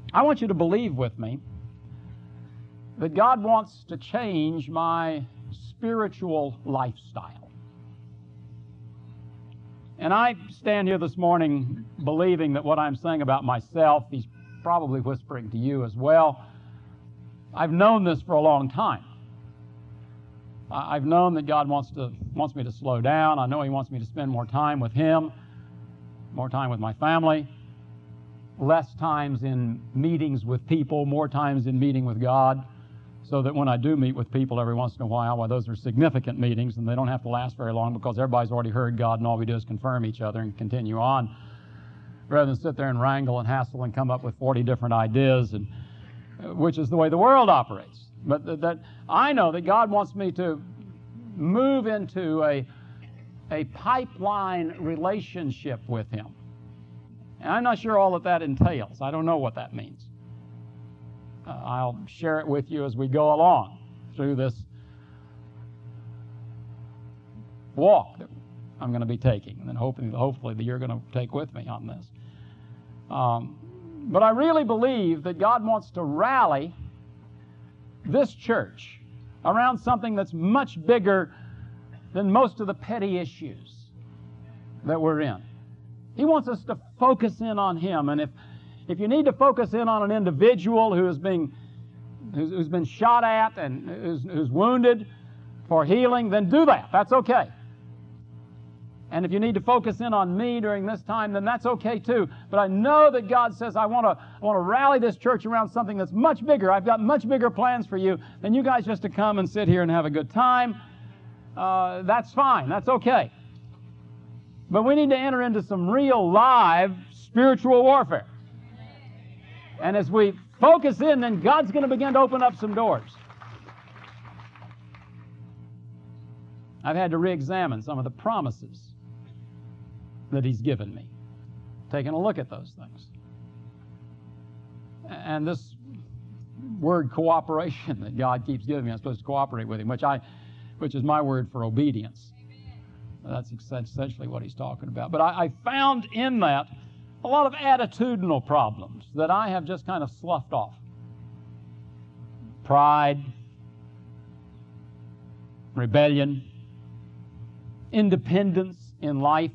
I want you to believe with me that God wants to change my spiritual lifestyle. And I stand here this morning believing that what I'm saying about myself, He's probably whispering to you as well. I've known this for a long time. I've known that God wants me to slow down. I know He wants me to spend more time with Him, more time with my family, less times in meetings with people, more times in meeting with God, so that when I do meet with people every once in a while, well, those are significant meetings and they don't have to last very long because everybody's already heard God and all we do is confirm each other and continue on, rather than sit there and wrangle and hassle and come up with 40 different ideas, and which is the way the world operates. But that I know that God wants me to move into a pipeline relationship with Him. And I'm not sure all that entails. I don't know what that means. I'll share it with you as we go along through this walk that I'm going to be taking, and then hopefully that you're going to take with me on this. But I really believe that God wants to rally this church around something that's much bigger than most of the petty issues that we're in. He wants us to focus in on Him. And if you need to focus in on an individual who's been shot at and who's wounded for healing, then do that. That's okay. And if you need to focus in on me during this time, then that's okay too. But I know that God says, I want to rally this church around something that's much bigger. I've got much bigger plans for you than you guys just to come and sit here and have a good time. That's fine. That's okay. But we need to enter into some real live spiritual warfare. And as we focus in, then God's going to begin to open up some doors. I've had to re-examine some of the promises that He's given me, taking a look at those things. And this word cooperation that God keeps giving me, I'm supposed to cooperate with Him, which is my word for obedience. That's essentially what He's talking about. But I found in that a lot of attitudinal problems that I have just kind of sloughed off. Pride, rebellion, independence in life.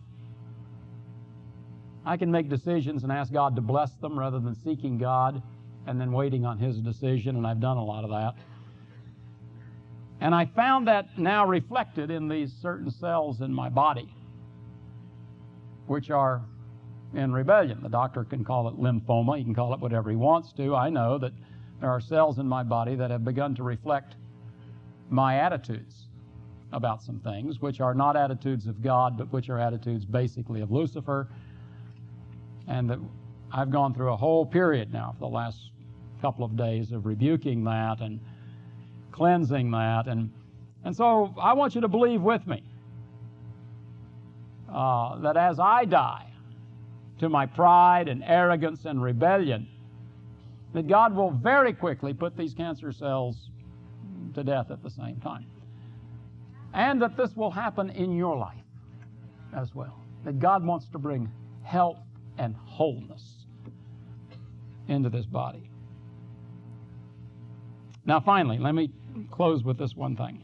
I can make decisions and ask God to bless them rather than seeking God and then waiting on His decision, and I've done a lot of that. And I found that now reflected in these certain cells in my body, which are in rebellion. The doctor can call it lymphoma. He can call it whatever he wants to. I know that there are cells in my body that have begun to reflect my attitudes about some things, which are not attitudes of God, but which are attitudes basically of Lucifer. And that I've gone through a whole period now for the last couple of days of rebuking that and cleansing that. And so I want you to believe with me that as I die to my pride and arrogance and rebellion, that God will very quickly put these cancer cells to death at the same time. And that this will happen in your life as well. That God wants to bring health and wholeness into this body. Now finally, let me close with this one thing.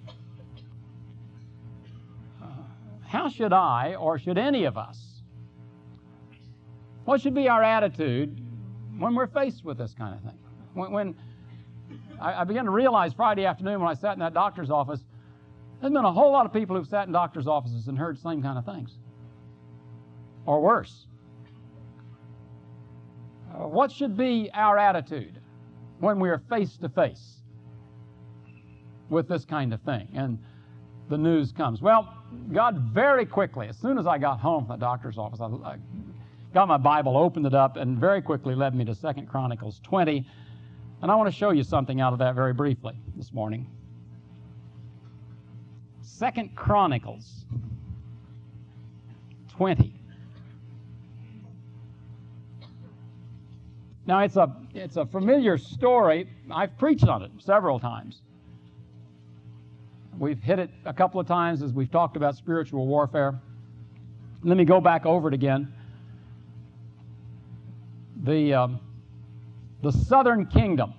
How should I, or should any of us, what should be our attitude when we're faced with this kind of thing? When I began to realize Friday afternoon when I sat in that doctor's office, there's been a whole lot of people who've sat in doctor's offices and heard the same kind of things, or worse. What should be our attitude when we are face to face with this kind of thing and the news comes? Well, God very quickly, as soon as I got home from the doctor's office, I got my Bible, opened it up, and very quickly led me to 2 Chronicles 20. And I want to show you something out of that very briefly this morning. 2 Chronicles 20. Now, it's a familiar story. I've preached on it several times. We've hit it a couple of times as we've talked about spiritual warfare. Let me go back over it again. The the southern kingdom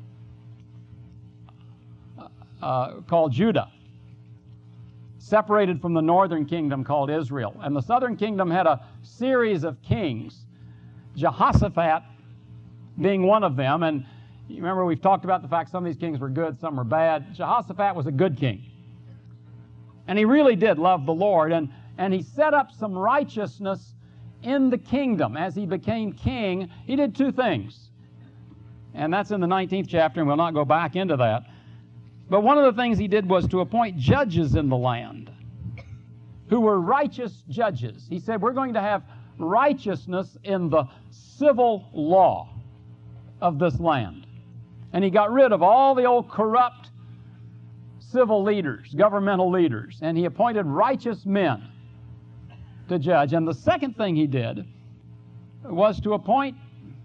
called Judah, separated from the northern kingdom called Israel. And the southern kingdom had a series of kings, Jehoshaphat being one of them. And you remember we've talked about the fact some of these kings were good, some were bad. Jehoshaphat was a good king. And he really did love the Lord. And he set up some righteousness in the kingdom. As he became king, he did two things. And that's in the 19th chapter, and we'll not go back into that. But one of the things he did was to appoint judges in the land who were righteous judges. He said, we're going to have righteousness in the civil law of this land. And he got rid of all the old corrupt civil leaders, governmental leaders, and he appointed righteous men to judge. And the second thing he did was to appoint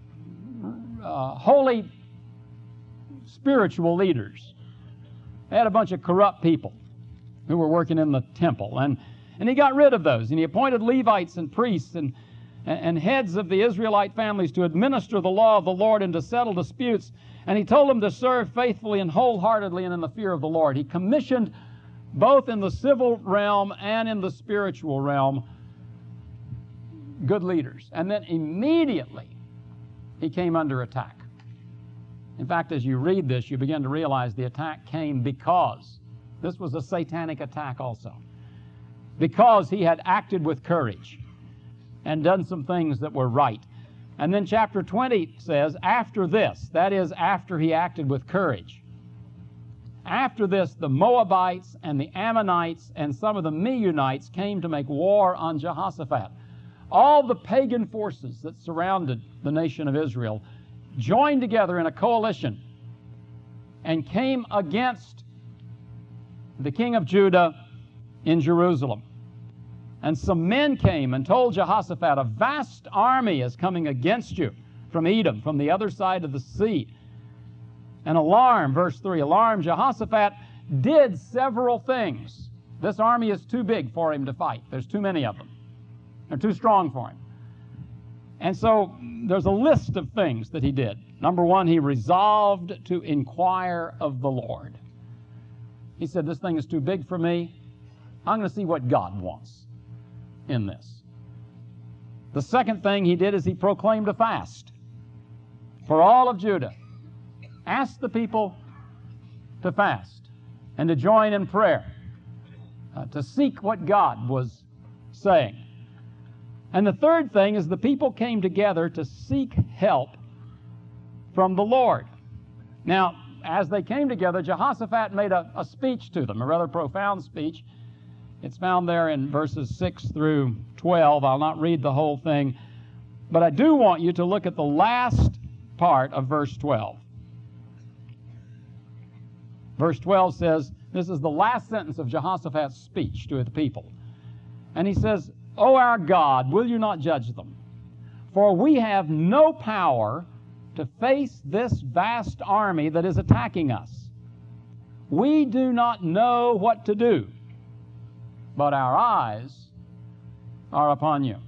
holy spiritual leaders. They had a bunch of corrupt people who were working in the temple, and he got rid of those, and he appointed Levites and priests and heads of the Israelite families to administer the law of the Lord and to settle disputes, and he told them to serve faithfully and wholeheartedly and in the fear of the Lord. He commissioned both in the civil realm and in the spiritual realm good leaders, and then immediately he came under attack. In fact, as you read this, you begin to realize the attack came because this was a satanic attack also. Because he had acted with courage and done some things that were right. And then chapter 20 says, after this, that is, after he acted with courage, after this, the Moabites and the Ammonites and some of the Meunites came to make war on Jehoshaphat. All the pagan forces that surrounded the nation of Israel joined together in a coalition and came against the king of Judah in Jerusalem. And some men came and told Jehoshaphat, a vast army is coming against you from Edom, from the other side of the sea. And alarm, verse 3, alarm Jehoshaphat did several things. This army is too big for him to fight. There's too many of them. They're too strong for him. And so there's a list of things that he did. Number one, he resolved to inquire of the Lord. He said, this thing is too big for me. I'm going to see what God wants in this. The second thing he did is he proclaimed a fast for all of Judah. Asked the people to fast and to join in prayer, to seek what God was saying. And the third thing is the people came together to seek help from the Lord. Now, as they came together, Jehoshaphat made a speech to them, a rather profound speech. It's found there in verses 6 through 12. I'll not read the whole thing, but I do want you to look at the last part of verse 12. Verse 12 says, this is the last sentence of Jehoshaphat's speech to the people. And he says, O our God, will you not judge them? For we have no power to face this vast army that is attacking us. We do not know what to do, but our eyes are upon you.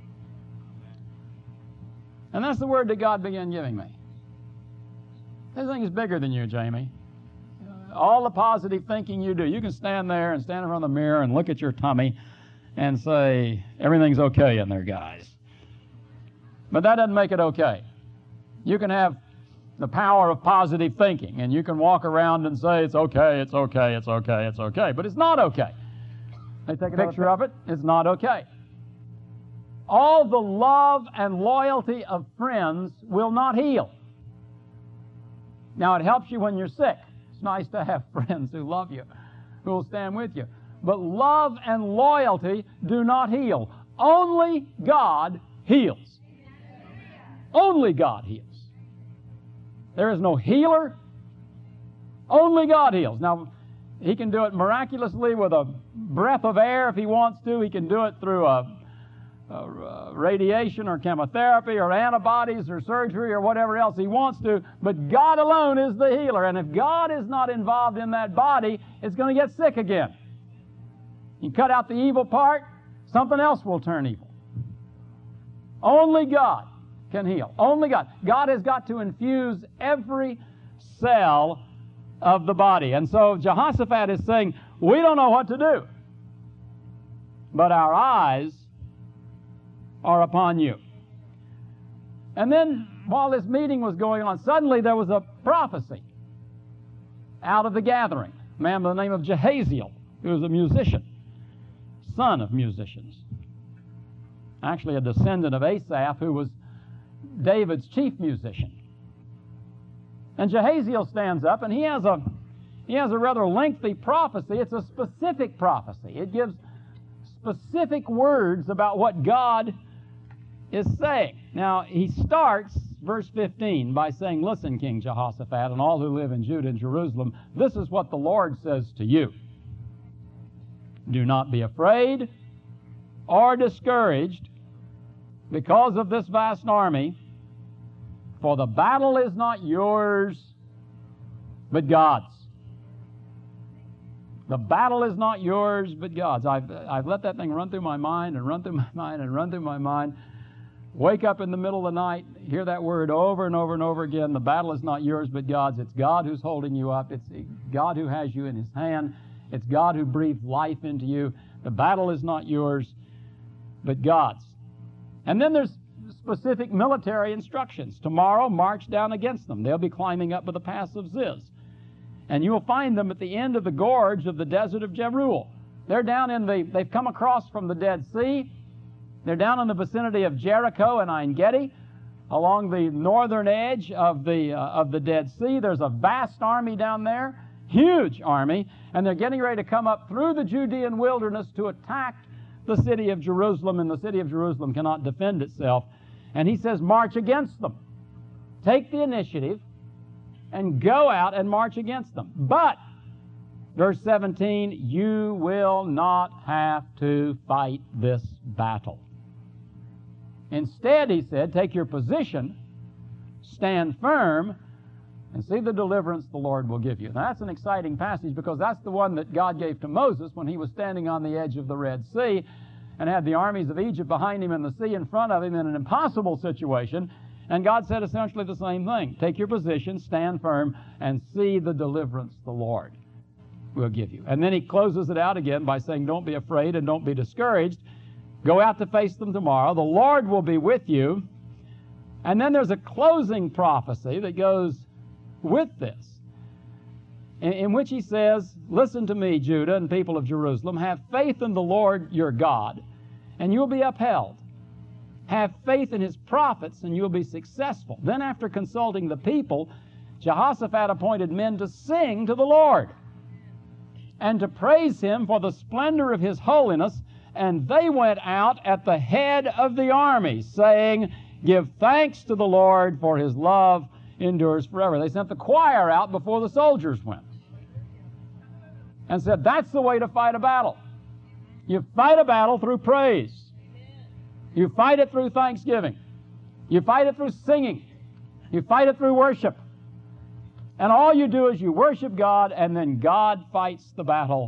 And that's the word that God began giving me. This thing is bigger than you, Jamie. All the positive thinking you do. You can stand there and stand in front of the mirror and look at your tummy and say, everything's okay in there, guys. But that doesn't make it okay. You can have the power of positive thinking, and you can walk around and say, it's okay, it's okay, it's okay, it's okay. But it's not okay. They take a picture of it, it's not okay. All the love and loyalty of friends will not heal. Now, it helps you when you're sick. It's nice to have friends who love you, who will stand with you. But love and loyalty do not heal. Only God heals. Only God heals. There is no healer. Only God heals. Now, He can do it miraculously with a breath of air if He wants to. He can do it through radiation or chemotherapy or antibodies or surgery or whatever else He wants to. But God alone is the healer. And if God is not involved in that body, it's going to get sick again. You cut out the evil part, something else will turn evil. Only God can heal. Only God. God has got to infuse every cell of the body. And so Jehoshaphat is saying, we don't know what to do, but our eyes are upon you. And then, while this meeting was going on, suddenly there was a prophecy out of the gathering. A man by the name of Jehaziel, who was a musician, son of musicians. Actually a descendant of Asaph, who was David's chief musician. And Jehaziel stands up, and he has a rather lengthy prophecy. It's a specific prophecy. It gives specific words about what God is saying. Now, he starts verse 15 by saying, listen, King Jehoshaphat, and all who live in Judah and Jerusalem, this is what the Lord says to you. Do not be afraid or discouraged because of this vast army, for the battle is not yours, but God's. The battle is not yours, but God's. I've let that thing run through my mind and run through my mind and run through my mind. Wake up in the middle of the night, hear that word over and over and over again. The battle is not yours, but God's. It's God who's holding you up. It's God who has you in His hand. It's God who breathed life into you. The battle is not yours, but God's. And then there's specific military instructions. Tomorrow, march down against them. They'll be climbing up to the pass of Ziz. And you'll find them at the end of the gorge of the desert of Jeruel. They're down they've come across from the Dead Sea. They're down in the vicinity of Jericho and En Gedi, along the northern edge of the Dead Sea. There's a vast army down there, huge army, and they're getting ready to come up through the Judean wilderness to attack the city of Jerusalem, and the city of Jerusalem cannot defend itself. And he says, march against them. Take the initiative and go out and march against them. But, verse 17, you will not have to fight this battle. Instead, he said, take your position, stand firm, and see the deliverance the Lord will give you. Now, that's an exciting passage because that's the one that God gave to Moses when he was standing on the edge of the Red Sea and had the armies of Egypt behind him and the sea in front of him in an impossible situation. And God said essentially the same thing. Take your position, stand firm, and see the deliverance the Lord will give you. And then he closes it out again by saying, don't be afraid and don't be discouraged. Go out to face them tomorrow. The Lord will be with you. And then there's a closing prophecy that goes with this, in which he says, listen to me, Judah and people of Jerusalem. Have faith in the Lord your God, and you'll be upheld. Have faith in His prophets, and you'll be successful. Then after consulting the people, Jehoshaphat appointed men to sing to the Lord and to praise Him for the splendor of His holiness. And they went out at the head of the army, saying, give thanks to the Lord, for His love endures forever. They sent the choir out before the soldiers went and said, that's the way to fight a battle. You fight a battle through praise. You fight it through thanksgiving. You fight it through singing. You fight it through worship. And all you do is you worship God, and then God fights the battle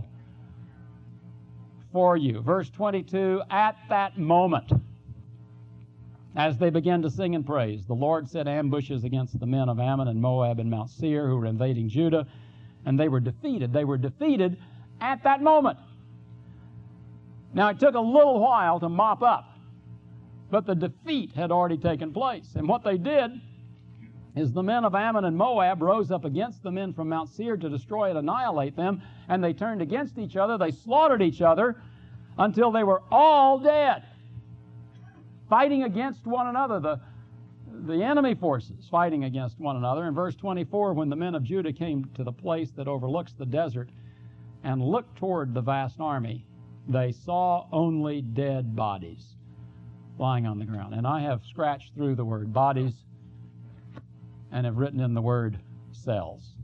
for you. Verse 22, at that moment, as they began to sing and praise, the Lord set ambushes against the men of Ammon and Moab and Mount Seir who were invading Judah, and they were defeated. They were defeated at that moment. Now, it took a little while to mop up, but the defeat had already taken place. And what they did is the men of Ammon and Moab rose up against the men from Mount Seir to destroy and annihilate them, and they turned against each other. They slaughtered each other until they were all dead, fighting against one another, the enemy forces fighting against one another. In verse 24, when the men of Judah came to the place that overlooks the desert and looked toward the vast army, they saw only dead bodies lying on the ground. And I have scratched through the word bodies and have written in the word cells.